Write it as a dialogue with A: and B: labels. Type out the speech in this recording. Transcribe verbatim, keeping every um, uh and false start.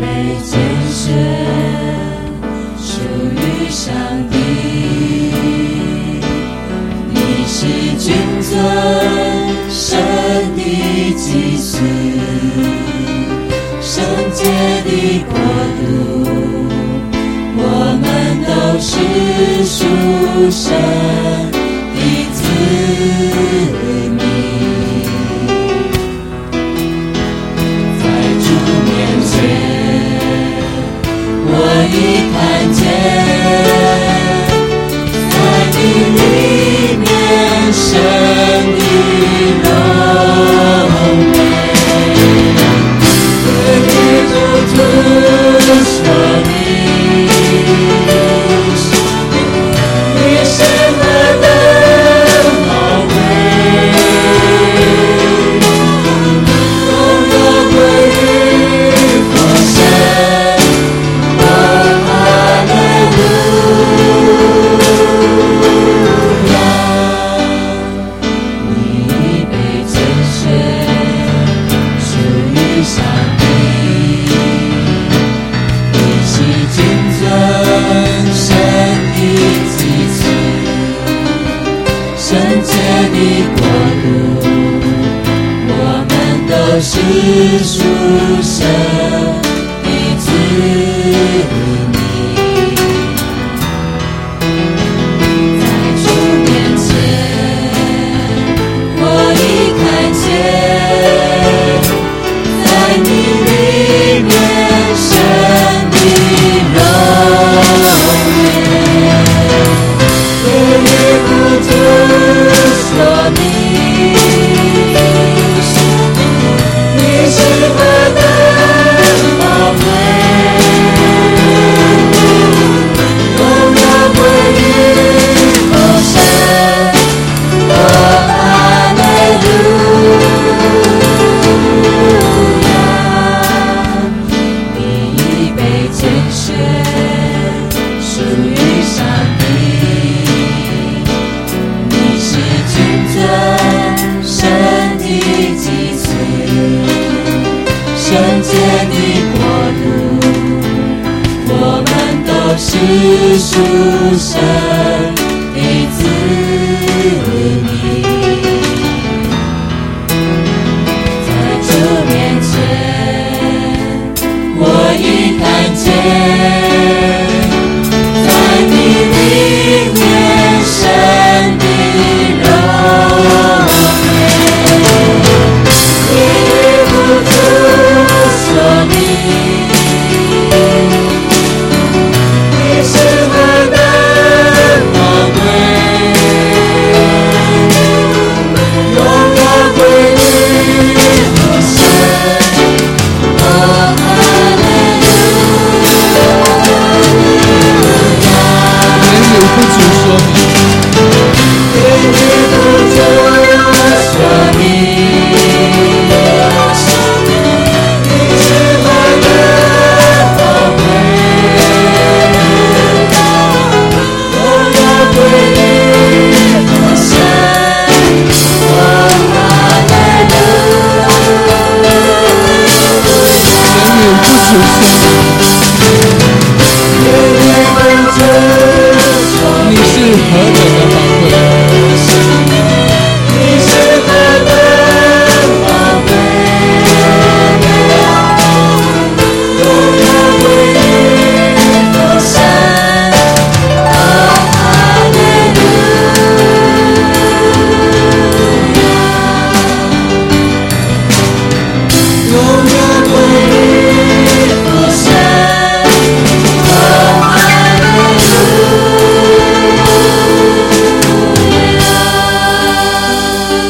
A: 被拣选，属于上帝。你是君尊，神的祭司，圣洁的国度，我们都是属神的子民。在主面前，我已看见，在你里面神的荣美。对主主说你，你是何等宝贵，荣耀归于父神，哦哈利路亚。你已被拣选，属于上帝。你是君尊，神的祭司，圣洁的国度，我们都是属神的子民。在主面前，我已看见，在你里面神的荣美。对于不主说你，你是何等宝贵，荣耀归于父神，哦哈利路亚。你已被拣选，属于上帝。你是君尊，神的祭司，圣洁的国度，我们都是属神